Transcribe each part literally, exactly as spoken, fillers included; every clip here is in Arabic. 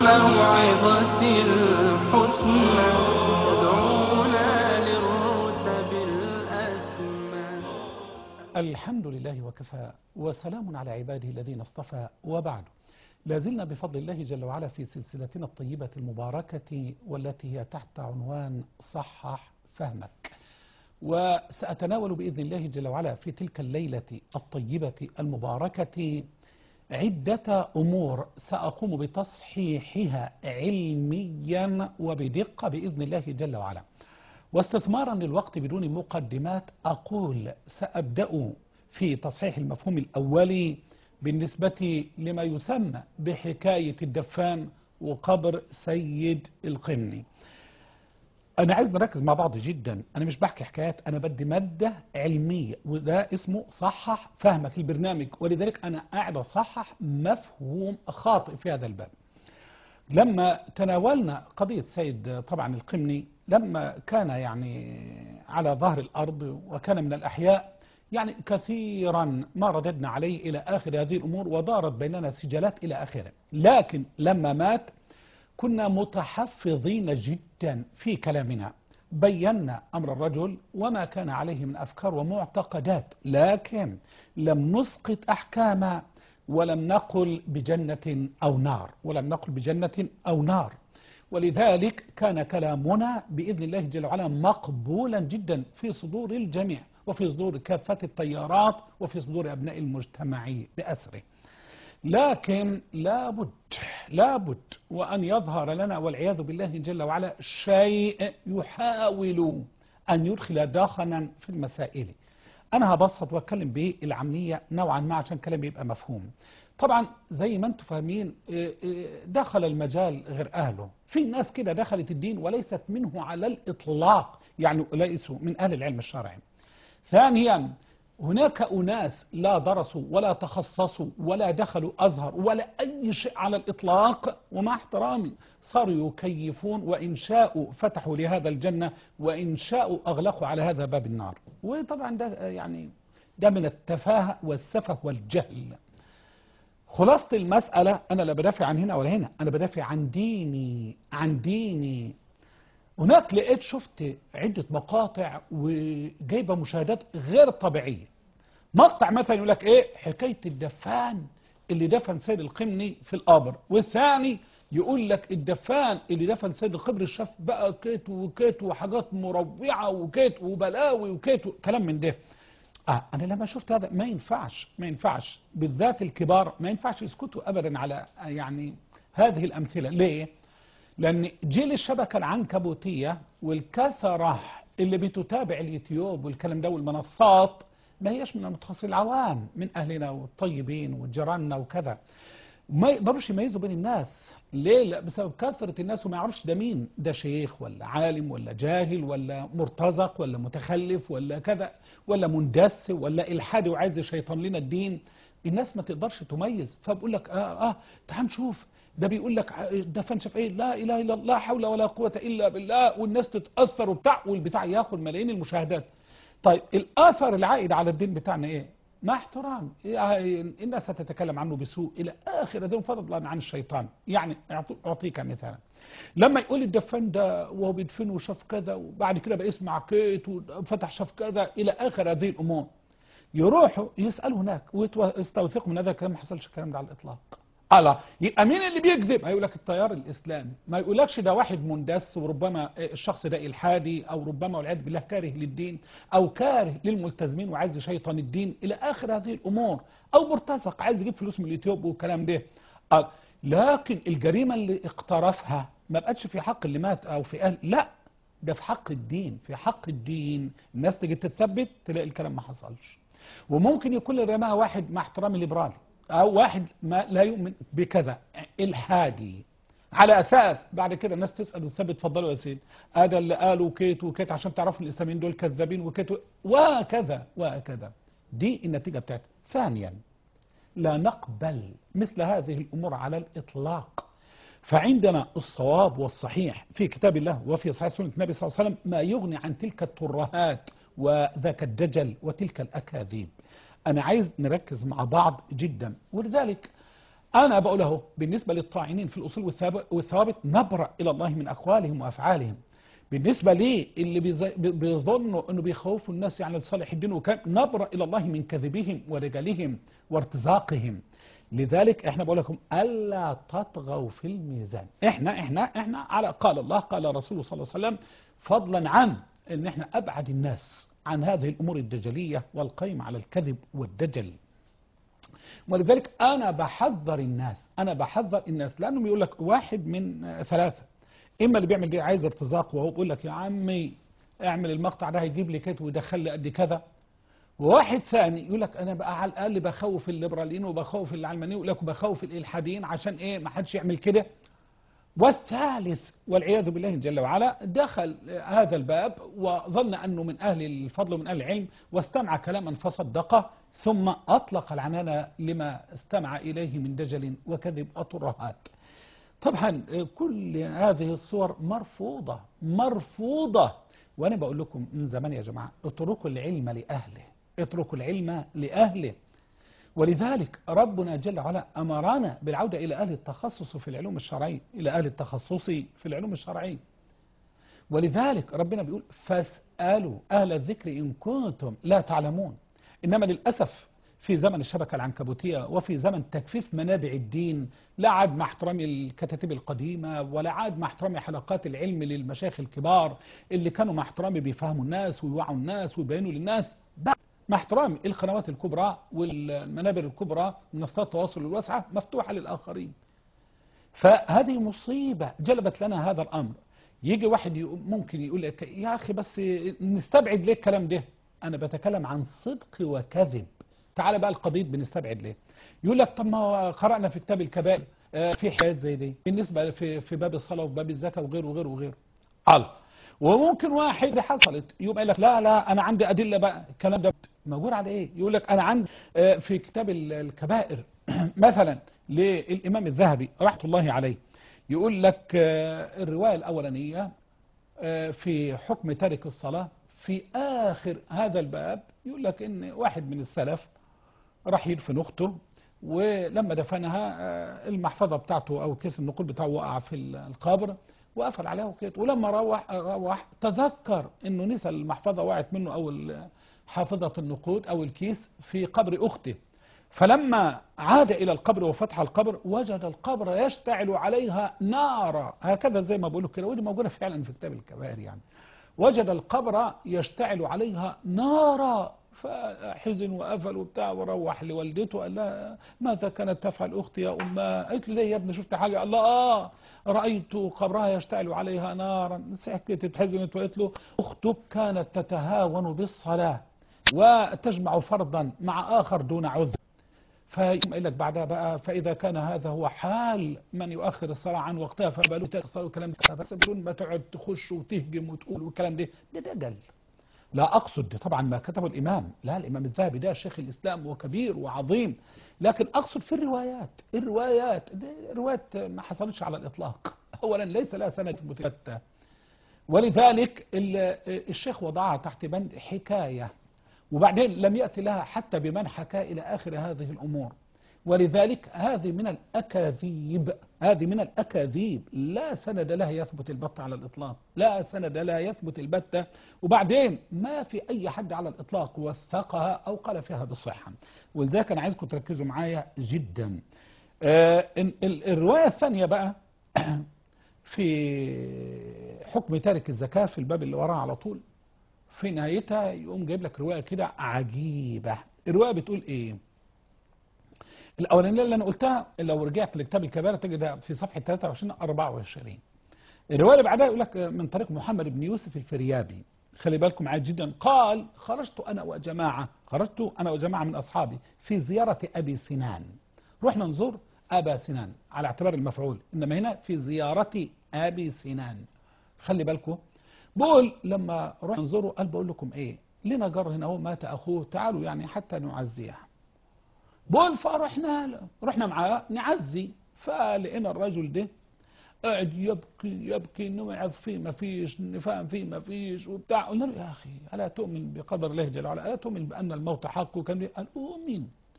موعظة الحسنى تدعونا للرتب الأسمى. الحمد لله وكفى، وسلام على عباده الذين اصطفى، وبعد. لازلنا بفضل الله جل وعلا في سلسلتنا الطيبة المباركة، والتي هي تحت عنوان صحح فهمك. وسأتناول بإذن الله جل وعلا في تلك الليلة الطيبة المباركة عدة أمور سأقوم بتصحيحها علميا وبدقة بإذن الله جل وعلا. واستثمارا للوقت بدون مقدمات، أقول سأبدأ في تصحيح المفهوم الأولي بالنسبة لما يسمى بحكاية الدفان وقبر سيد القمني. أنا عايز نركز مع بعض جدا، أنا مش بحكي حكايات، أنا بدي مادة علمية، وده اسمه صحح فهمك البرنامج، ولذلك أنا قاعد أصحح مفهوم خاطئ في هذا الباب. لما تناولنا قضية سيد طبعا القمني، لما كان يعني على ظهر الأرض وكان من الأحياء، يعني كثيرا ما رددنا عليه إلى آخر هذه الأمور، ودارت بيننا سجالات إلى آخره. لكن لما مات كنا متحفظين جدا في كلامنا، بينا أمر الرجل وما كان عليه من أفكار ومعتقدات، لكن لم نسقط أحكاما، ولم نقل بجنة أو نار ولم نقل بجنة أو نار ولذلك كان كلامنا بإذن الله جل وعلا مقبولا جدا في صدور الجميع، وفي صدور كافة التيارات، وفي صدور أبناء المجتمع بأسره. لكن لابد لابد وأن يظهر لنا والعياذ بالله جل وعلا شيء يحاول أن يدخل داخلا في المسائل. أنا هبسط وأتكلم بالعامية نوعا ما عشان كلامي يبقى مفهوم. طبعا زي ما انتم فاهمين، دخل المجال غير أهله، في ناس كده دخلت الدين وليست منه على الإطلاق، يعني ليسوا من أهل العلم الشرعي. ثانيا، هناك أناس لا درسوا ولا تخصصوا ولا دخلوا أزهر ولا أي شيء على الإطلاق، ومع احترامي صاروا يكيفون، وإن شاءوا فتحوا لهذا الجنة، وإن شاءوا أغلقوا على هذا باب النار. وطبعا ده يعني ده من التفاهة والسفه والجهل. خلاصة المسألة، أنا لا بدافع عن هنا ولا هنا، أنا بدافع عن ديني عن ديني. هناك لقيت شفت عدة مقاطع وجايبة مشاهدات غير طبيعية. مقطع مثلا يقول لك ايه حكاية الدفان اللي دفن سيد القمني في القبر، والثاني يقول لك الدفان اللي دفن سيد القبر شاف بقى كيت وكيت وحاجات مروعة وكيت وبلاوي وكيت كلام من ده. آه أنا لما شفت هذا ما ينفعش ما ينفعش بالذات الكبار ما ينفعش يسكتوا أبدا على يعني هذه الأمثلة. ليه؟ لأن جيل الشبكة العنكبوتية والكثرة اللي بتتابع اليوتيوب والكلام ده والمنصات ما هيش من المتخصصين العوام، من أهلنا والطيبين وجيراننا وكذا، ما يقدروش يميزوا بين الناس. ليه؟ لا، بسبب كثرة الناس وما يعرفش ده مين، ده شيخ ولا عالم ولا جاهل ولا مرتزق ولا متخلف ولا كذا ولا مندس ولا إلحادي وعايز يشيطن لنا الدين. الناس ما تقدرش تميز، فبقول لك اه اه تعال نشوف ده بيقول لك ده فنشف ايه، لا اله الا الله، لا حول ولا قوة الا بالله، والناس تتأثر وبتاع، والبتاع ياخد ملايين المشاهدات. طيب الآثر العائد على الدين بتاعنا ايه؟ مع احترام الناس هتتكلم عنه بسوء الى اخر ذي، فضلا عن الشيطان. يعني اعطيك مثلا، لما يقول الدفان ده وهو بيدفنه شاف كذا، وبعد كده بقى يسمع كيت وفتح شاف كذا الى اخر هذه الامور، يروحوا يسالوا هناك ويستوثقوا من هذا الكلام. ما حصلش الكلام ده على الاطلاق. الله، يبقى مين اللي بيكذب؟ هيقول لك التيار الاسلامي، ما يقولكش ده واحد مندس وربما الشخص ده الحادي، او ربما والعياذ بالله كاره للدين، او كاره للملتزمين وعايز يشيطن الدين الى اخر هذه الامور، او مرتزق عايز يجيب فلوس من اليوتيوب والكلام ده. آه. لكن الجريمه اللي اقترفها ما بقتش في حق اللي مات او في اهل، لا، ده في حق الدين. في حق الدين الناس تيجي تتثبت تلاقي الكلام ما حصلش. وممكن يكون اللي رماها واحد مع احترامي ليبرالي، او واحد ما لا يؤمن بكذا الحادي، على اساس بعد كده الناس تسال وتثبت. اتفضلوا يا سيدي، هذا اللي قالوا كيت وكيت عشان تعرفوا الاسلاميين دول كذابين وكيت وكذا وكذا. دي النتيجه بتاعتها. ثانيا، لا نقبل مثل هذه الامور على الاطلاق. فعندنا الصواب والصحيح في كتاب الله وفي صحيح سنة النبي صلى الله عليه وسلم ما يغني عن تلك الترهات وذاك الدجل وتلك الأكاذيب. أنا عايز نركز مع بعض جدا. ولذلك أنا بقول اهو بالنسبة للطاعنين في الأصول والثوابت نبرأ إلى الله من أقوالهم وأفعالهم. بالنسبة لي اللي بيظنوا أنه بيخوفوا الناس يعني لصالح الدين وكان نبرأ إلى الله من كذبهم ورجالهم وارتزاقهم. لذلك احنا بقول لكم ألا تطغوا في الميزان. احنا احنا احنا على قال الله قال رسوله صلى الله عليه وسلم، فضلا عن ان احنا أبعد الناس عن هذه الأمور الدجلية والقيم على الكذب والدجل. ولذلك أنا بحذر الناس أنا بحذر الناس لأنهم يقول لك واحد من ثلاثة، إما اللي بيعمل دي عايز ارتزاق وهو بيقول لك يا عمي اعمل المقطع ده هيجيب لي كده ويدخل لي قد كذا، وواحد ثاني يقول لك أنا بقى على الأقل بخوف الليبراليين وبخوف العلمانيين ويقول لك بخوف الإلحاديين عشان إيه ما حدش يعمل كده. والثالث والعياذ بالله جل وعلا دخل هذا الباب وظن أنه من أهل الفضل ومن أهل العلم واستمع كلاما فصدقه ثم أطلق العنان لما استمع إليه من دجل وكذب وترهات. طبعا كل هذه الصور مرفوضة مرفوضة. وأنا بقول لكم من زمان يا جماعة اتركوا العلم لأهله اتركوا العلم لأهله. ولذلك ربنا جل وعلا أمرنا بالعودة إلى أهل التخصص في العلوم الشرعية إلى أهل التخصص في العلوم الشرعية. ولذلك ربنا بيقول فاسألوا أهل الذكر إن كنتم لا تعلمون. إنما للأسف في زمن الشبكة العنكبوتية وفي زمن تكفيف منابع الدين لا عاد مع احترامي الكتاتيب القديمة ولا عاد مع احترامي حلقات العلم للمشايخ الكبار اللي كانوا مع احترامي بيفهموا الناس ويوعوا الناس ويبينوا للناس، مع احترامي القنوات الكبرى والمنابر الكبرى منصات التواصل الواسعة مفتوحة للآخرين. فهذه مصيبة جلبت لنا هذا الأمر. يجي واحد ممكن يقول لك يا أخي بس نستبعد ليه الكلام ده. أنا بتكلم عن صدق وكذب. تعال بقى القضية بنستبعد ليه. يقول لك طب ما قرأنا في كتاب الكبائر في حاجات زي دي بالنسبة في في باب الصلاة وفي باب الزكاة وغيره وغيره وغيره. الله. وممكن واحد حصلت يبقى لك لا لا أنا عندي أدلة بقى الكلام ده موجود على إيه؟ يقول لك أنا عندي في كتاب الكبائر مثلا للإمام الذهبي رحمة الله عليه يقول لك الرواية الأولانية في حكم تارك الصلاة في آخر هذا الباب يقول لك إن واحد من السلف راح يدفن أخته ولما دفنها المحفظة بتاعته أو كيس النقود بتاعه وقع في القبر وقفل عليها وكده، ولما روح روح تذكر إنه نسى المحفظة وقعت منه أو حافظة النقود أو الكيس في قبر أخته. فلما عاد إلى القبر وفتح القبر وجد القبر يشتعل عليها نارا، هكذا زي ما بقولوا كده، ودي موجودة فعلا في كتاب الكبائر يعني. وجد القبر يشتعل عليها نارا فحزن وقفل وبتاع وروح لوالدته قال لها ماذا كانت تفعل أختي يا أمها؟ قالت له ليه يا ابني شفت حاجة؟ قال لها آه رأيت قبرها يشتعل عليها نارا. سكتت حزنت وقالت له أختك كانت تتهاون بالصلاة وتجمع فرضا مع آخر دون عذر. فيقول لك بعدها بقى فإذا كان هذا هو حال من يؤخر الصلاة عن وقتها فبالو تأخر الكلام ده بس بدون ما تقعد تخش وتهجم وتقول والكلام ده ده دجل. لا أقصد طبعا ما كتبه الإمام، لا الإمام الذهبي ده شيخ الإسلام وكبير وعظيم، لكن أقصد في الروايات الروايات روايات ما حصلتش على الإطلاق. أولا ليس لها سند متبتة، ولذلك الشيخ وضعها تحت بند حكاية وبعدين لم يأتي لها حتى بمن حكى إلى آخر هذه الأمور. ولذلك هذه من الأكاذيب هذه من الأكاذيب لا سند لها يثبت البتة على الإطلاق، لا سند لها يثبت البتة. وبعدين ما في أي حد على الإطلاق وثقها أو قال فيها بالصحة. ولذلك أنا عايزكم تركزوا معايا جدا. آه الرواية الثانية بقى في حكم تارك الزكاة في الباب اللي وراه على طول في نهايتها يقوم جايب لك رواية كده عجيبة. الرواية بتقول ايه؟ الاولانيه اللي انا قلتها لو رجعت لكتاب الكبائر تجدها في صفحة ثلاثة وعشرين أربعة وعشرين. الرواية اللي بعدها يقول لك من طريق محمد بن يوسف الفريابي، خلي بالكم معايا جدا، قال خرجت انا وجماعة خرجت انا وجماعة من اصحابي في زيارة ابي سنان. رحنا نزور ابا سنان على اعتبار المفعول، انما هنا في زيارة ابي سنان. خلي بالكم بقول لما رحنا نزوره قال بقول لكم ايه لنا جار هنا هو مات اخوه تعالوا يعني حتى نعزيه. بقول فرحنا رحنا معاه نعزي، فلقينا الرجل ده قاعد يبكي يبكي نوعظ فيه ما فيش نفهم فيه ما فيش وبتاع. قلنا له يا اخي الا تؤمن بقدر الله جل وعلا؟ الا تؤمن بان الموت حق؟ وكان قال اؤمن.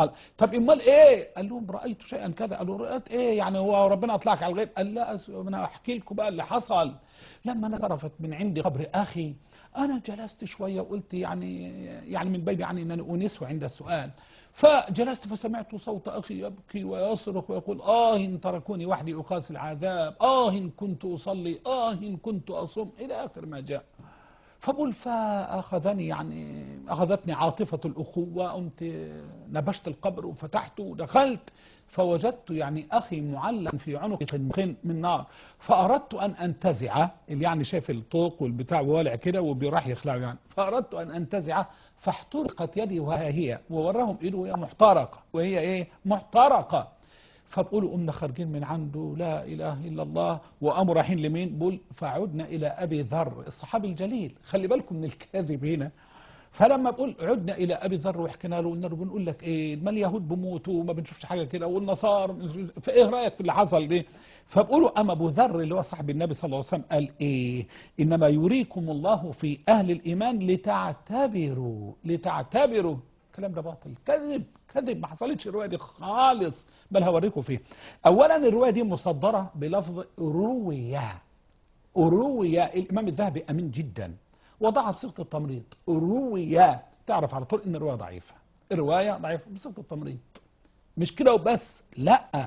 قال طب امال ايه؟ قال لهم رايت شيئا كذا. قالوا رأيت ايه يعني؟ هو ربنا اطلعك على الغيب؟ قال لا انا احكي لكم بقى اللي حصل. لما انا صرفت من عندي قبر اخي انا جلست شويه وقلت يعني يعني من باب يعني ان انا انسه عند السؤال، فجلست فسمعت صوت اخي يبكي ويصرخ ويقول اه ان تركوني وحدي اقاسي العذاب، اه ان كنت اصلي، اه ان كنت اصوم، الى اخر ما جاء. فبقول فأخذني يعني أخذتني عاطفة الأخوة، قمت نبشت القبر وفتحته ودخلت فوجدت يعني أخي معلق في عنقه من نار، فأردت أن أنتزعه، اللي يعني شايف الطوق والبتاع والع كده وبيراح يخلعه يعني، فأردت أن أنتزعه فاحترقت يدي وها هي، ووراهم إيده وهي محترقة، وهي إيه؟ محترقة. فبقولوا قمنا خارجين من عنده لا إله إلا الله، وقاموا رايحين لمين؟ بقول فعدنا إلى أبي ذر الصحابي الجليل، خلي بالكم من الكاذب هنا. فلما بقول عدنا إلى أبي ذر وحكينا له قلنا له بنقول لك إيه؟ ما اليهود بموتوا وما بنشوفش حاجة كده والنصارى، فإيه رأيك في اللي حصل ده؟ فبقولوا أما أبو ذر اللي هو صاحب النبي صلى الله عليه وسلم قال إيه؟ إنما يريكم الله في أهل الإيمان لتعتبروا لتعتبروا. الكلام ده باطل، كذب كذب، ما حصلتش الروايه دي خالص، بل هوريكم فيه. اولا الروايه دي مصدره بلفظ رويه، رويه، الامام الذهبي امين جدا وضعها بصيغه التمريض، رويه، تعرف على طول ان الروايه ضعيفه، الروايه ضعيفه بصيغه التمريض. مش كده وبس، لا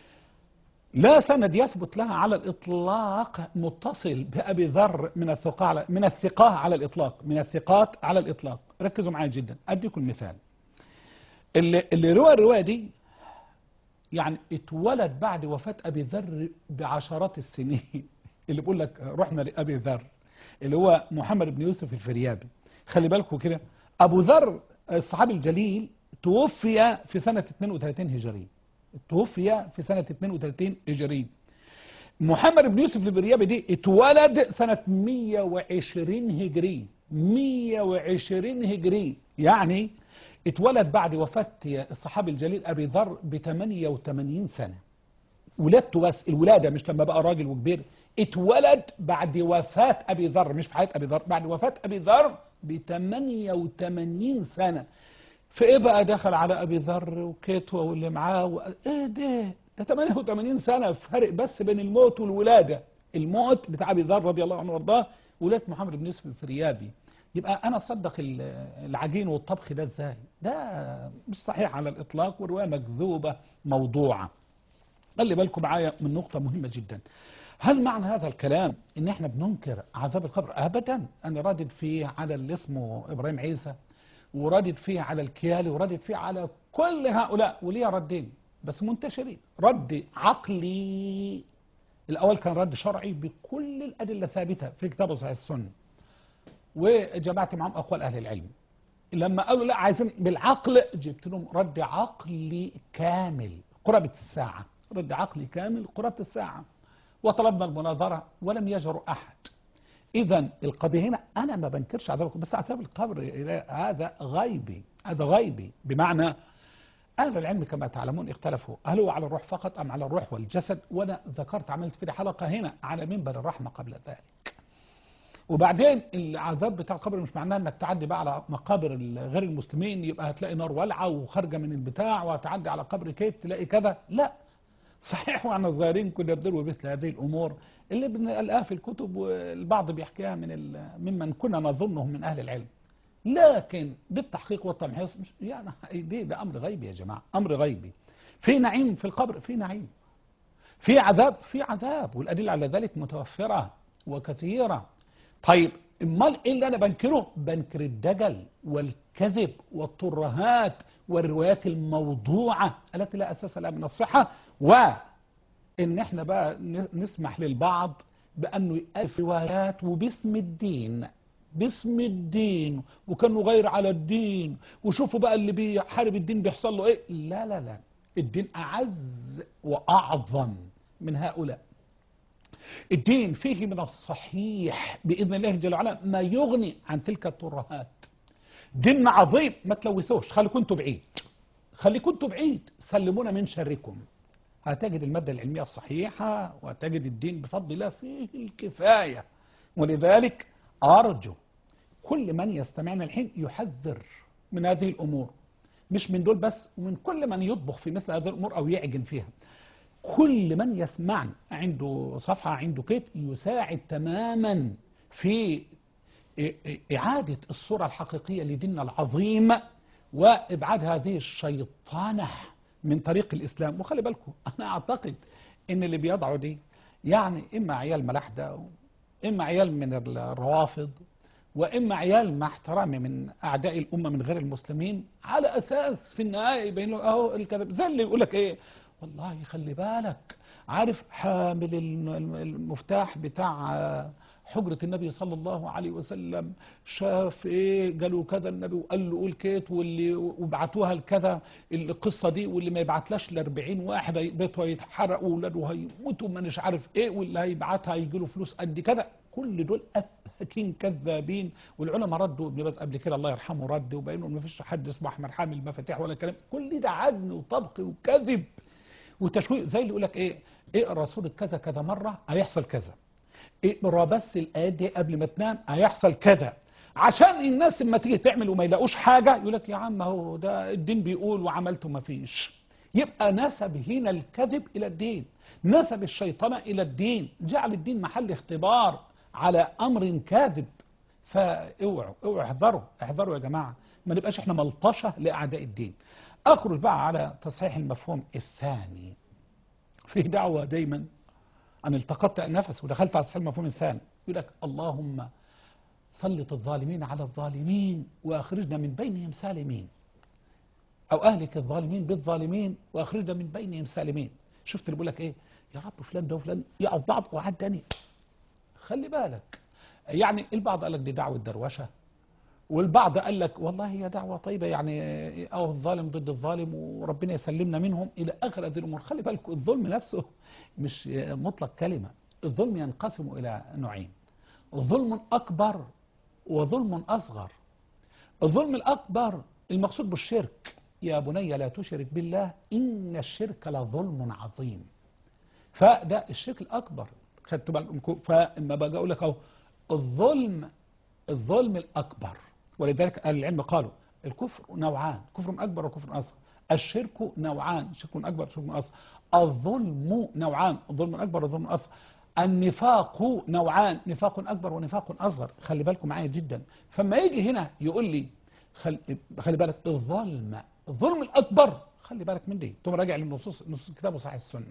لا سند يثبت لها على الاطلاق متصل بابي ذر من الثقه من الثقه على الاطلاق، من الثقات على الاطلاق. ركزوا معايا جدا، اديكم مثال. اللي, اللي روى الرواية دي يعني اتولد بعد وفاة أبي ذر بعشرات السنين اللي بيقول لك رحنا لأبي ذر اللي هو محمد بن يوسف الفريابي. خلي بالكم كده، أبو ذر الصحابي الجليل توفي في سنة اثنين وثلاثين هجري، توفي في سنة اثنين وثلاثين هجري. محمد بن يوسف الفريابي دي اتولد سنة مئة وعشرين هجري، مئة وعشرين هجري، يعني اتولد بعد وفاة الصحابي الجليل أبي ذر ب ثمانية وثمانين سنة. ولادته بس، الولادة مش لما بقى راجل وكبير، اتولد بعد وفاة أبي ذر، مش في حياة أبي ذر، بعد وفاة أبي ذر ب ثمانية وثمانين سنة. فإيه بقى دخل على أبي ذر وكتوة واللي معاه و... إيه ده؟ ده ثمانية وثمانين سنة فرق بس بين الموت والولادة. الموت بتاع أبي ذر رضي الله عنه وارضاه، ولادة محمد بن يوسف الفريابي. يبقى انا اصدق العجين والطبخ ده ازاي؟ ده مش صحيح على الاطلاق، والروايه مكذوبه موضوعه. خلي بالكم معايا من نقطه مهمه جدا. هل معنى هذا الكلام ان احنا بننكر عذاب القبر؟ ابدا. انا رادد فيه على اللي اسمه ابراهيم عيسى، ورادد فيه على الكيالي، ورادد فيه على كل هؤلاء، وليا ردين بس منتشرين. رد عقلي الاول كان رد شرعي بكل الادله ثابته في كتاب صحيح السنه، وجمعت معهم أقوال أهل العلم. لما قالوا لا عايزين بالعقل، جبت لهم رد عقلي كامل قرابة الساعة، رد عقلي كامل قرابة الساعة، وطلبنا المناظرة ولم يجرؤ أحد. إذا القضية هنا أنا ما بنكرش عذاب القبر، بس عذاب القبر هذا غيبي، هذا غيبي، بمعنى أهل العلم كما تعلمون اختلفوا هل هو على الروح فقط أم على الروح والجسد، وأنا ذكرت عملت في حلقة هنا على منبر الرحمة قبل ذلك. وبعدين العذاب بتاع القبر مش معناه انك تعدي بقى على مقابر غير المسلمين يبقى هتلاقي نار والعه وخارجه من البتاع، وهتعدي على قبر كيت تلاقي كذا، لا. صحيح واحنا صغيرين كنا بنروي مثل هذه الامور اللي بنلاقيها في الكتب والبعض بيحكيها من ممن كنا نظنهم من اهل العلم، لكن بالتحقيق والتمحيص مش يعني دي ده امر غيبي يا جماعه، امر غيبي. في نعيم في القبر، في نعيم. في عذاب، في عذاب، والادله على ذلك متوفره وكثيره. طيب امال ايه اللي انا بنكره؟ بنكر الدجل والكذب والترهات والروايات الموضوعه التي لا اساس لها من الصحه، وان احنا بقى نسمح للبعض بانه يالف روايات وباسم الدين، باسم الدين، وكانه غير على الدين، وشوفوا بقى اللي بيحارب الدين بيحصل له ايه. لا لا لا، الدين اعز واعظم من هؤلاء. الدين فيه من الصحيح بإذن الله جل وعلا ما يغني عن تلك الترهات. دين عظيم، ما تلوثوش، خليكم انتوا بعيد، خليكم انتوا بعيد، سلمونا من شركم. هتجد المادة العلمية الصحيحة، وهتجد الدين بفضل الله فيه الكفاية. ولذلك أرجو كل من يستمعنا الحين يحذر من هذه الأمور. مش من دول بس، ومن كل من يطبخ في مثل هذه الأمور أو يعجن فيها. كل من يسمعني عنده صفحة عنده كيت يساعد تماما في إعادة الصورة الحقيقية لديننا العظيم وإبعاد هذه الشيطانة من طريق الإسلام. وخلي بالكم أنا أعتقد إن اللي بيضعوا دي يعني إما عيال ملاحدة، إما عيال من الروافض، وإما عيال مع احترامي من أعداء الأمة من غير المسلمين، على أساس في النهاية يبين له أهو الكذب. زي اللي يقول لك إيه، والله خلي بالك، عارف حامل المفتاح بتاع حجرة النبي صلى الله عليه وسلم شاف ايه، قالوا كذا النبي وقال له قول كيت، واللي وبعتوها لكذا القصة دي، واللي ما يبعتلاش ل أربعين واحد بيته هيتحرق واولاده هيموتوا ما مش عارف ايه، واللي هيبعتها هيجي له فلوس قد كذا. كل دول افاكين كذابين. والعلماء ردوا، ابن باز قبل كده الله يرحمه رد وبينوا ما فيش حد اسمه احمد حامل المفاتيح ولا كلام. كل ده عدن وطبخ وكذب وتشويق. زي اللي يقول لك ايه، اقرا سوره كذا كذا مره هيحصل كذا، اقرا بس الايات دي قبل ما تنام هيحصل كذا، عشان الناس لما تيجي تعمل وما يلاقوش حاجه يقول لك يا عم هو ده الدين بيقول وعملته ما فيش. يبقى نسب هنا الكذب الى الدين، نسب الشيطنه الى الدين، جعل الدين محل اختبار على امر كاذب. فاوعوا اوعوا احذروا احذروا يا جماعه، ما نبقاش احنا ملطشه لاعداء الدين. اخرج بقى على تصحيح المفهوم الثاني. في دعوه دايما أنا التقطت النفس ودخلت على تصحيح المفهوم الثاني، يقول لك اللهم سلط الظالمين على الظالمين وأخرجنا من بينهم سالمين، أو أهلك الظالمين بالظالمين وأخرجنا من بينهم سالمين. شفت اللي بيقول لك إيه، يا رب فلان ده وفلان يقعد بعض وعد تاني. خلي بالك، يعني البعض قال لك دي دعوة دروشة، والبعض قال لك والله هي دعوة طيبة، يعني أو الظالم ضد الظالم وربنا يسلمنا منهم إلى آخر هذه الأمور. خلي بالك الظلم نفسه مش مطلق كلمة، الظلم ينقسم إلى نوعين، ظلم أكبر وظلم أصغر. الظلم الأكبر المقصود بالشرك، يا بني لا تشرك بالله إن الشرك لظلم عظيم. فده الشرك الأكبر. خدت بالكم؟ فإما باجي أقول لك أهو الظلم الظلم الأكبر، ولذلك أهل العلم قالوا الكفر نوعان، كفر أكبر وكفر أصغر. الشرك نوعان، شرك أكبر وشرك أصغر. الظلم نوعان، الظلم الأكبر والظلم الأصغر. النفاق نوعان، نفاق أكبر ونفاق أصغر. خلي بالكم معايا جدا. فما يجي هنا يقول لي خلي, خلي بالك الظلم الظلم الأكبر، خلي بالك من دي، ثم راجع للنصوص، نصوص الكتاب وصحيح السنة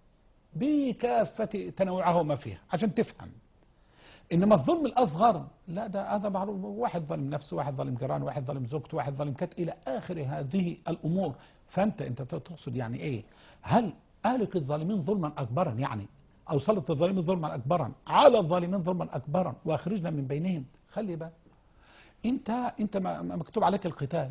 بكافة تنوعها وما فيها عشان تفهم. إنما الظلم الأصغر لا، ده هذا معروف، واحد ظلم نفسه، واحد ظلم جيرانه، واحد ظلم زوجته، واحد ظلم كت إلى آخر هذه الأمور. فأنت أنت تقصد يعني إيه؟ هل أهلك الظالمين ظلما أكبرا، يعني أو سلط الظالمين ظلما أكبرا على الظالمين ظلما أكبرا وأخرجنا من بينهم؟ خلي بالك، أنت أنت مكتوب عليك القتال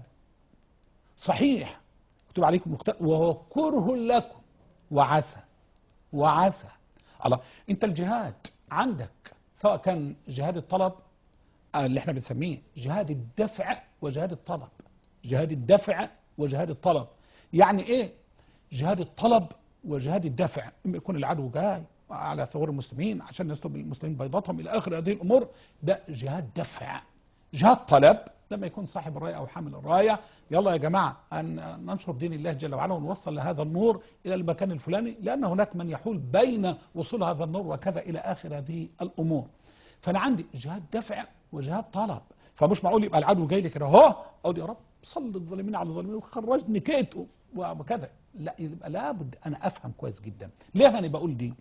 صحيح، مكتوب عليك القتال وهو كره لكم وعسى وعسى الله. أنت الجهاد عندك سواء كان جهاد الطلب اللي احنا بنسميه جهاد الدفع وجهاد الطلب، جهاد الدفع وجهاد الطلب. يعني ايه جهاد الطلب وجهاد الدفع؟ اما يكون العدو جاي على ثغور المسلمين عشان يسلب المسلمين بيضاتهم الى اخر هذه الامور، ده جهاد دفع. جهاد طلب لما يكون صاحب الرايه او حامل الرايه، يلا يا جماعه ان ننشر دين الله جل وعلا ونوصل لهذا النور الى المكان الفلاني، لان هناك من يحول بين وصول هذا النور وكذا الى اخر هذه الامور. فانا عندي جهاد دفع وجهاد طلب. فمش معقول يبقى العدو جاي لي كده اهو اقول يا رب صل الظالمين على الظالمين وخرجني كيت وكذا، لا، يبقى لابد انا افهم كويس جدا. ليه انا بقول دي؟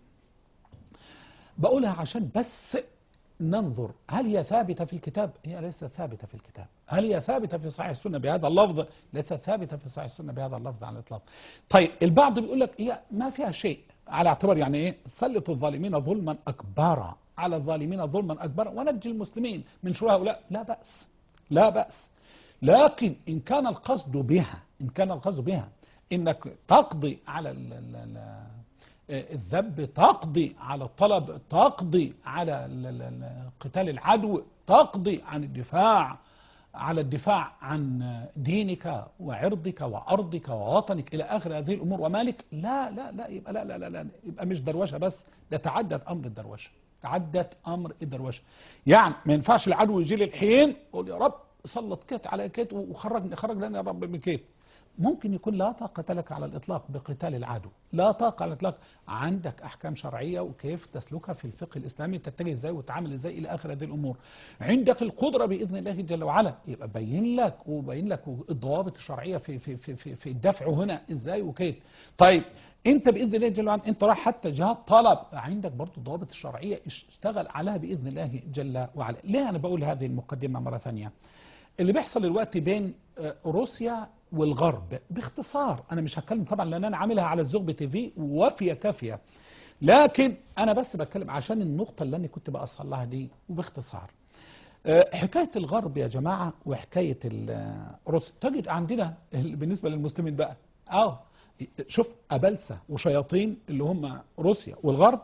بقولها عشان بس ننظر هل هي ثابتة في الكتاب؟ هي ليست ثابتة في الكتاب. هل هي ثابتة في صحيح السنة بهذا اللفظ؟ ليست ثابتة في صحيح السنة بهذا اللفظ على الإطلاق. طيب البعض بيقول لك هي ما فيها شيء، على اعتبار يعني ايه سلط الظالمين ظلما أكبر على الظالمين ظلما أكبر ونجي المسلمين من شر هؤلاء، لا بأس لا بأس. لكن إن كان القصد بها إن كان القصد بها إنك تقضي على ال ال ال الذب، تقضي على الطلب، تقضي على قتال العدو، تقضي عن الدفاع على الدفاع عن دينك وعرضك وأرضك ووطنك إلى آخر هذه الأمور ومالك، لا لا لا يبقى لا لا لا, لا يبقى مش دروشة بس، ده تعدت أمر الدروشة، تعدت أمر الدروشة. يعني ما ينفعش العدو يجي لي الحين يقول يا رب سلط كيت على كيت وخرجني خرج لنا يا رب من كيت، ممكن يكون لا طاقة لك على الإطلاق بقتال العدو، لا طاقة على الإطلاق، عندك أحكام شرعية وكيف تسلكها في الفقه الإسلامي، تتجه إزاي وتعامل إزاي إلى آخر هذه الأمور. عندك القدرة بإذن الله جل وعلا، يبقى بين لك وبين لك الضوابط الشرعية في في في في, في الدفع هنا إزاي وكيف. طيب أنت بإذن الله جل وعلا أنت راح حتى جهاد طلب، عندك برضه الضوابط الشرعية اشتغل عليها بإذن الله جل وعلا. ليه أنا بقول هذه المقدمة مرة ثانية؟ اللي بيحصل دلوقتي بين روسيا والغرب باختصار، انا مش هتكلم طبعا لان انا عاملها على الزغب تي في وافيه كافيه، لكن انا بس بتكلم عشان النقطه اللي انا كنت بأصل لها دي وباختصار. حكايه الغرب يا جماعه وحكايه روسيا، تجد عندنا بالنسبه للمسلمين بقى اه شوف ابلسه وشياطين اللي هم روسيا والغرب،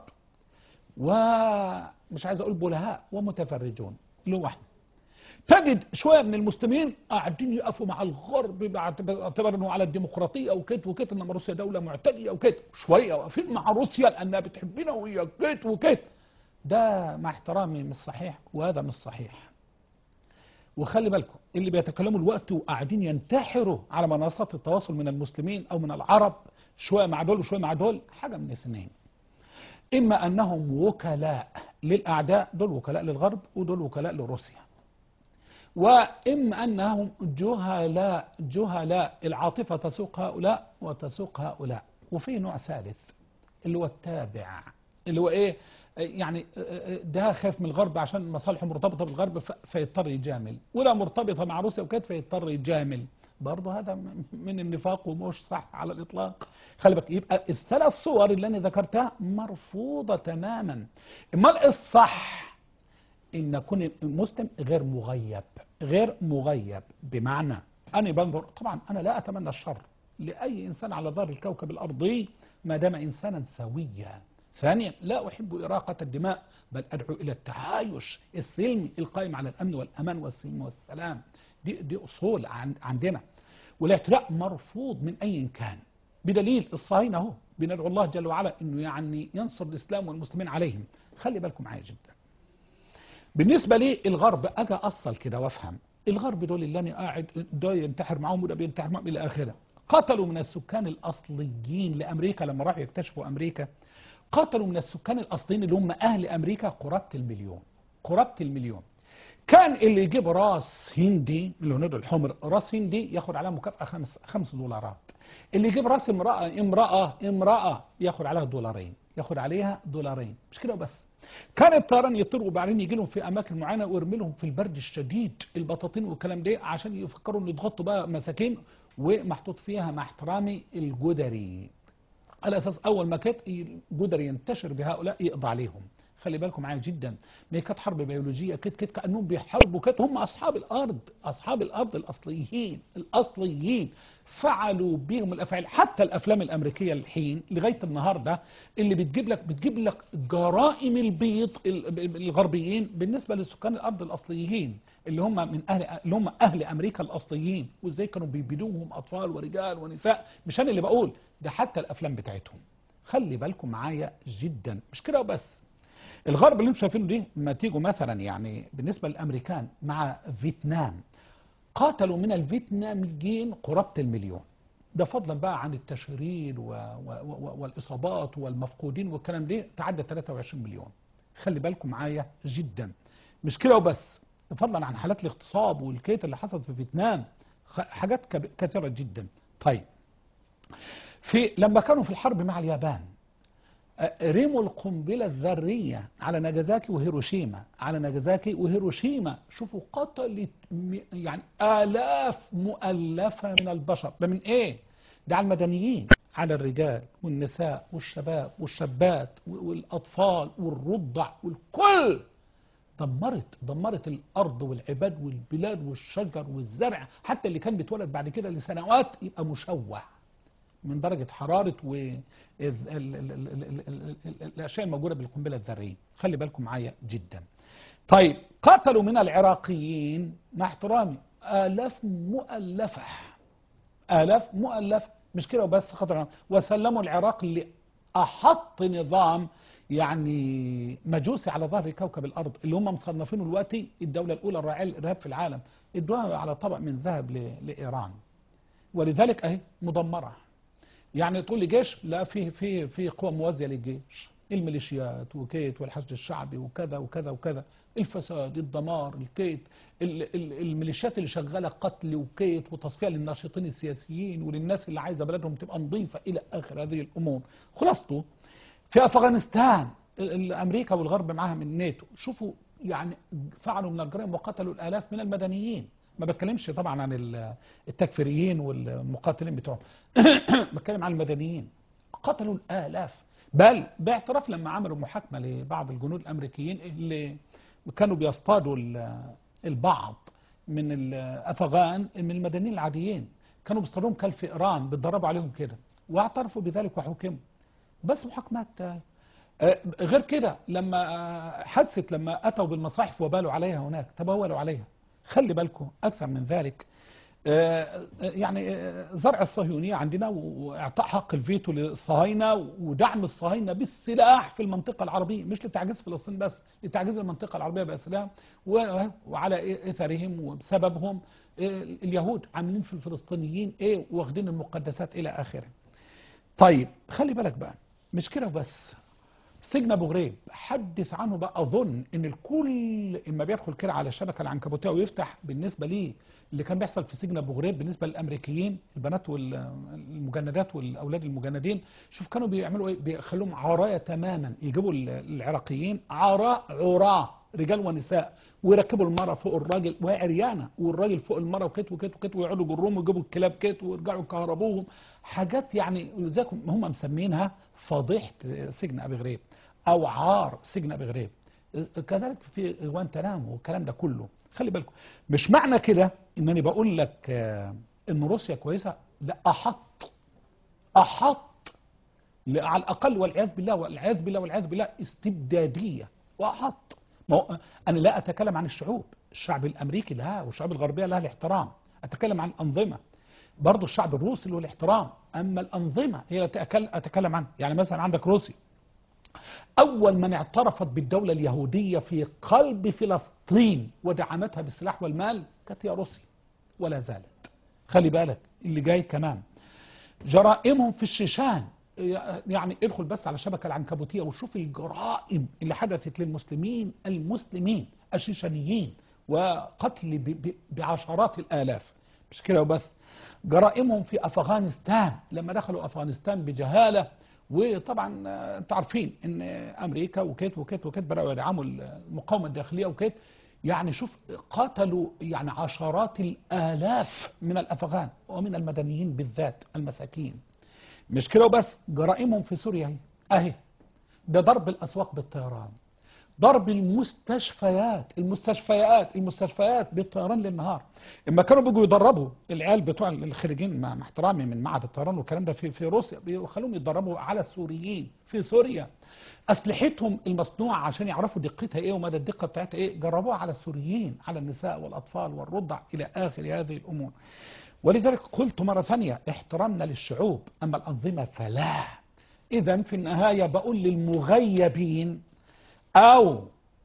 ومش عايز اقول بلهاء ومتفرجون اللي هو احنا. تجد شويه من المسلمين قاعدين يقفوا مع الغرب باعتبار انه على الديمقراطيه وكيت وكيت، انما روسيا دوله معتديه وكيت، شويه واقفين مع روسيا لانها بتحبنا وهي كيت وكيت. ده مع احترامي مش صحيح، وهذا مش صحيح. وخلي بالكم اللي بيتكلموا الوقت وقاعدين ينتحروا على منصات التواصل من المسلمين او من العرب، شويه مع دول وشويه مع دول، حاجه من اثنين: اما انهم وكلاء للاعداء، دول وكلاء للغرب ودول وكلاء لروسيا، وإما أنهم جهلاء جهلاء العاطفة تسوق هؤلاء وتسوق هؤلاء. وفي نوع ثالث اللي هو التابع، اللي هو إيه يعني ده خايف من الغرب عشان مصالحه مرتبطة بالغرب فيضطر يجامل، ولا مرتبطة مع روسيا وكده فيضطر يجامل. برضه هذا من النفاق ومش صح على الإطلاق. خلي بالك، يبقى الثلاث صور اللي أنا ذكرتها مرفوضة تماما. امال الصح إن يكون المسلم غير مغيب، غير مغيب بمعنى أنا بنظر، طبعا أنا لا أتمنى الشر لأي إنسان على ظهر الكوكب الأرضي ما دام إنسانا سويا. ثانيا لا أحب إراقة الدماء، بل أدعو إلى التعايش السلمي القائم على الأمن والأمان والسلم والسلام. دي, دي أصول عندنا، والاعتراء مرفوض من أي كان، بدليل الصهاينة أهو بندعو الله جل وعلا إنه يعني ينصر الإسلام والمسلمين عليهم. خلي بالكم معايا جدا. بالنسبة لي الغرب أجي أصل كده وأفهم، الغرب دول اللي أنا قاعد ده ينتحر معهم وده بينتحر معهم إلى آخره، قتلوا من السكان الأصليين لأمريكا لما راحوا يكتشفوا أمريكا، قتلوا من السكان الأصليين اللي هم أهل أمريكا قرابة المليون، قرابة المليون. كان اللي يجيب راس هندي اللي هو الحمر، راس هندي ياخد عليها مكافأة خمس خمس دولارات. اللي يجيب راس امرأة امرأة امرأة ياخد عليها دولارين، ياخد عليها دولارين. مش كده بس، كان الطيران يطيروا وبعدين يجي لهم في اماكن معينه ويرمي لهم في البرد الشديد البطاطين والكلام ده عشان يفكروا ان يضغطوا بقى مساكين، ومحطوط فيها مع احترامي الجدري، على اساس اول ما كانت الجدري ينتشر بهؤلاء يقضى عليهم. خلي بالكم معايا جدا، ما كانت حرب بيولوجيه، كانت كانت كانهم بيحاربوا، كانت هم اصحاب الارض، اصحاب الارض الاصليين الاصليين فعلوا بهم الافعال. حتى الافلام الامريكيه الحين لغايه النهارده اللي بتجيب لك بتجيب لك جرائم البيض الغربيين بالنسبه لسكان الارض الاصليين اللي هم من اهل اللي هم اهل امريكا الاصليين، وازاي كانوا بيبيدوهم اطفال ورجال ونساء. مش انا اللي بقول ده، حتى الافلام بتاعتهم. خلي بالكم معايا جدا. مش كده وبس، الغرب اللي انتم شايفينه دي ما تيجوا مثلا يعني بالنسبه للامريكان مع فيتنام، قاتلوا من الفيتناميين قرابه المليون، ده فضلا بقى عن التشريد و... و... و... والاصابات والمفقودين والكلام ده تعدى ثلاثة وعشرين مليون. خلي بالكم معايا جدا. مش كده وبس، فضلا عن حالات الاغتصاب والكيت اللي حصلت في فيتنام، حاجات كثيره جدا. طيب في لما كانوا في الحرب مع اليابان رموا القنبلة الذرية على ناجازاكي وهيروشيما، على ناجازاكي وهيروشيما. شوفوا قتلت يعني آلاف مؤلفة من البشر. ده من ايه؟ ده على المدنيين، على الرجال والنساء والشباب والشابات والأطفال والرضع والكل. دمرت دمرت الأرض والعباد والبلاد والشجر والزرع، حتى اللي كان بيتولد بعد كده لسنوات يبقى مشوه من درجة حرارة والأشياء الموجودة بالقنبلة الذرية. خلي بالكم معايا جدا. طيب قتلوا من العراقيين مع احترامي آلاف مؤلفة، آلاف مؤلفة. مش كده وبس، خطر وسلموا العراق لأحط نظام يعني مجوسي على ظهر كوكب الأرض، اللي هم مصنفينه دلوقتي الدولة الأولى الراعية للإرهاب في العالم، ادوها على طبق من ذهب لإيران. ولذلك اهي مدمره. يعني تقول لي جيش، لا، في في في قوى موازيه للجيش، الميليشيات وكيت والحشد الشعبي وكذا وكذا وكذا، الفساد، الدمار، الكيت، ال- ال- الميليشيات اللي شغاله قتل وكيت وتصفيه للناشطين السياسيين وللناس اللي عايزه بلدهم تبقى نظيفه الى اخر هذه الامور. خلاصته في افغانستان ال- ال- امريكا والغرب معاها من الناتو، شوفوا يعني فعلوا من الجرائم وقتلوا الالاف من المدنيين. ما بتكلمش طبعا عن ال- التكفيريين والمقاتلين بتوعهم بتكلم عن المدنيين، قتلوا الالاف. بل باعتراف لما عملوا محاكمه لبعض الجنود الامريكيين اللي كانوا بيصطادوا ال- البعض من الافغان من المدنيين العاديين، كانوا بيصطادوهم كالفئران، بيتدربوا عليهم كده، واعترفوا بذلك وحكموا. بس محاكمات. آه، غير كده لما آه، حدثت لما أتوا بالمصاحف وبالوا عليها هناك، تبولوا عليها. خلي بالكم أكثر من ذلك، آه، آه، يعني آه، زرع الصهيونية عندنا وإعطاء حق الفيتو للصهاينة ودعم الصهاينة بالسلاح في المنطقة العربية، مش لتعجيز فلسطين بس، لتعجيز المنطقة العربية بأسرها. و- وعلى إثرهم وبسببهم آه، اليهود عاملين في الفلسطينيين إيه، واخدين المقدسات إلى آخره. طيب خلي بالك بقى، مش كده بس، سجن ابو غريب حدث عنه بقى. اظن ان الكل اما بيدخل كده على الشبكه العنكبوتيه ويفتح بالنسبه ليه اللي كان بيحصل في سجن ابو غريب بالنسبه للامريكيين، البنات والمجندات والاولاد المجندين، شوف كانوا بيعملوا ايه، بيخلوهم عرايا تماما، يجيبوا العراقيين عراء عراة رجال ونساء، ويركبوا المرأة فوق الراجل وهي عريانة، والراجل فوق المرأة وكت وكت وكت، ويقعدوا يجروهم ويجيبوا الكلاب كت ويرجعوا يكهربوهم. حاجات يعني ذاك هم مسمينها فضيحة سجن ابي غريب او عار سجن ابي غريب. كذلك في غوانتنامو والكلام ده كله. خلي بالكم، مش معنى كده انني بقول لك آه، ان روسيا كويسه، لا، احط احط ل- على الاقل والعياذ بالله والعياذ بالله والعياذ بالله استبداديه، واحط. ما هو- انا لا اتكلم عن الشعوب، الشعب الامريكي لها والشعوب الغربيه لها الاحترام، اتكلم عن الانظمه. برضه الشعب الروسي له الاحترام، اما الانظمه هي أتكلم اتكلم عنها. يعني مثلا عندك روسيا، أول من اعترفت بالدولة اليهودية في قلب فلسطين ودعمتها بالسلاح والمال كانت هي روسيا، ولا زالت. خلي بالك اللي جاي كمان، جرائمهم في الشيشان. يعني ادخل بس على الشبكة العنكبوتية وشوف الجرائم اللي حدثت للمسلمين المسلمين الشيشانيين، وقتل ب- ب- بعشرات الآلاف. مش كده وبس، جرائمهم في أفغانستان لما دخلوا أفغانستان بجهالة. وطبعا آه، انتوا عارفين ان امريكا وكيت وكيت وكيت بدأوا يدعموا المقاومة الداخلية وكيت. يعني شوف قتلوا يعني عشرات الآلاف من الأفغان ومن المدنيين بالذات المساكين. مش كده وبس، جرائمهم في سوريا اهي اهي، ده ضرب الأسواق بالطيران، ضرب المستشفيات المستشفيات المستشفيات بالطيران للنهار. اما كانوا بيجوا يدربوا العيال بتوع الخريجين مع مع احترامي من معهد الطيران والكلام ده في في روسيا، بيخلوهم يتدربوا على السوريين في سوريا. اسلحتهم المصنوعه عشان يعرفوا دقتها ايه ومدى الدقه بتاعتها ايه، جربوها على السوريين، على النساء والاطفال والرضع الى اخر هذه الامور. ولذلك قلت مرة ثانية، احترامنا للشعوب أما الأنظمة فلا. إذا في النهاية بقول للمغيبين أو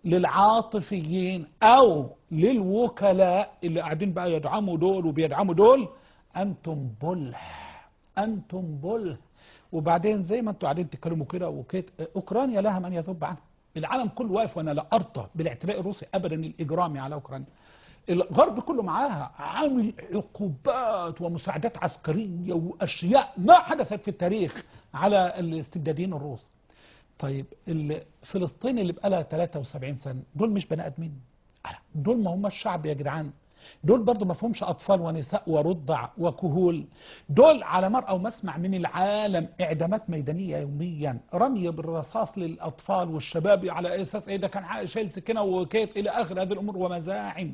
للعاطفيين أو للوكلاء اللي قاعدين بقى يدعموا دول وبيدعموا دول، أنتم بله، أنتم بله. وبعدين زي ما أنتم قاعدين تتكلموا كده وكده، أوكرانيا لها من يذب عنها. العالم كله واقف، وأنا لا أرضى بالاعتداء الروسي أبدا الإجرامي على أوكرانيا. الغرب كله معاها عامل عقوبات ومساعدات عسكرية وأشياء ما حدثت في التاريخ على الاستبداديين الروس. طيب فلسطين اللي بقالها ثلاثة وسبعين سنة دول مش بني آدمين؟ دول ما هم الشعب يا جدعان، دول برضو ما فهمش أطفال ونساء ورضع وكهول. دول على مرأى ومسمع من العالم إعدامات ميدانية يوميا، رمي بالرصاص للأطفال والشباب على أساس إيه، ده كان شايل سكينة وكيت إلى آخر هذه الأمور ومزاعم.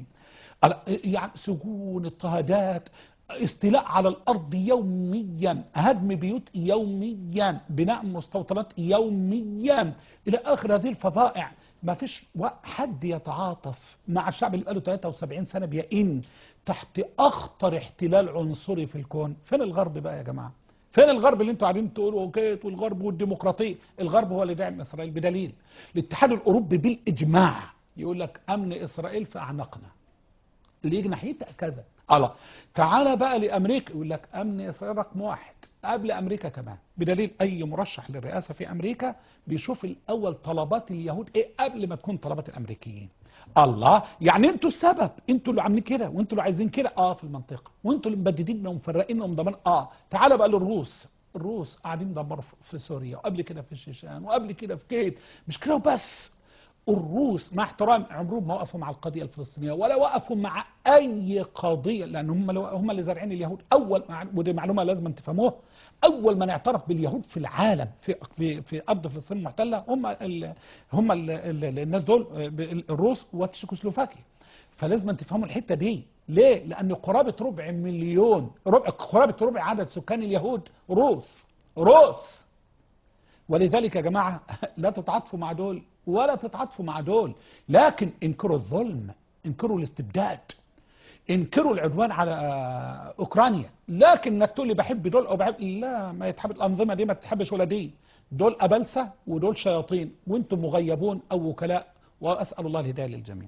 يعني سجون، اضطهادات، استيلاء على الأرض يوميا، هدم بيوت يوميا، بناء مستوطنات يوميا إلى آخر هذه الفظائع. ما فيش حد يتعاطف مع الشعب اللي بقاله ثلاثة وسبعين سنة بيئن تحت أخطر احتلال عنصري في الكون. فين الغرب بقى يا جماعة؟ فين الغرب اللي انتوا قاعدين تقولوا اوكيت والغرب والديمقراطية؟ الغرب هو اللي داعم إسرائيل بدليل الاتحاد الأوروبي بالإجماع يقول لك أمن إسرائيل في أعناقنا، اللي يجي ناحيتها كذا. الله. تعالى بقى لأمريكا يقول لك أمن إسرائيل رقم واحد قبل أمريكا كمان، بدليل أي مرشح للرئاسة في أمريكا بيشوف الأول طلبات اليهود إيه قبل ما تكون طلبات الأمريكيين. الله، يعني انتوا السبب، انتوا اللي عاملين كده وانتوا اللي عايزين كده اه في المنطقة، وانتوا اللي مبددين ومفرقين ومدمرين اه. تعالى بقى للروس، الروس قاعدين دمروا في سوريا وقبل كده في الشيشان وقبل كده في كيت، مش كده وبس. الروس مع احترام عمرهم ما وقفوا مع القضيه الفلسطينيه ولا وقفوا مع اي قضيه، لان هم هم اللي زارعين اليهود. اول ودي معلومه لازم تفهموها، اول من اعترف باليهود في العالم في في في ارض فلسطين المحتله هم ال هم ال ال الناس دول الروس وتشيكوسلوفاكيا. فلازم تفهموا الحته دي. ليه؟ لان قرابه ربع مليون، ربع قرابه ربع عدد سكان اليهود روس روس. ولذلك يا جماعه لا تتعاطفوا مع دول ولا تتعاطفوا مع دول، لكن انكروا الظلم، انكروا الاستبداد، انكروا العدوان على اوكرانيا. لكن انك تقول لي بحب دول او بحب، لا، ما يتحب الانظمه دي، ما تتحبش ولا دي. دول ابلسه ودول شياطين وانتم مغيبون او وكلاء، واسال الله الهدايه للجميع.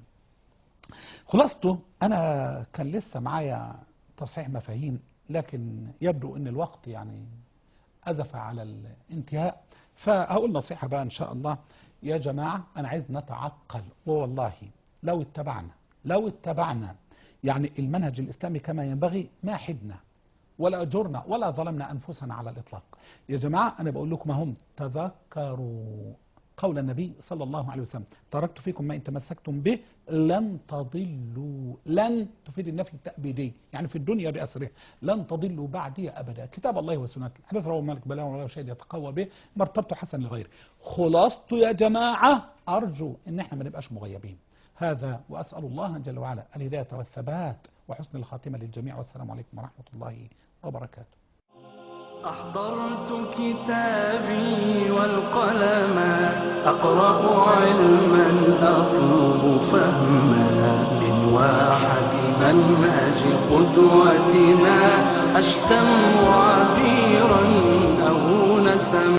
خلاصته انا كان لسه معايا تصحيح مفاهيم، لكن يبدو ان الوقت يعني أزف على الانتهاء، فهقول نصيحة بقى إن شاء الله. يا جماعة أنا عايز نتعقل، والله لو اتبعنا لو اتبعنا يعني المنهج الإسلامي كما ينبغي ما حدنا ولا أجرنا ولا ظلمنا أنفسنا على الإطلاق. يا جماعة أنا بقول لكم هم تذكروا قول النبي صلى الله عليه وسلم: تركت فيكم ما إن تمسكتم به لن تضلوا. لن تفيد النفي التأبيدي، يعني في الدنيا بأسرها، لن تضلوا بعدي أبدا. كتاب الله وسنته، حديث رواه مالك بلا ولا شيء يتقوى به، مرتبته حسن لغيره. خلاصته يا جماعة أرجو إن احنا ما نبقاش مغيبين. هذا وأسأل الله جل وعلا الهداية والثبات وحسن الخاتمة للجميع، والسلام عليكم ورحمة الله وبركاته. أحضرت كتابي والقلم أقرأ علما أطلب فهما من واحة منهج قدوتنا، أشتم عبيرا أو نسما.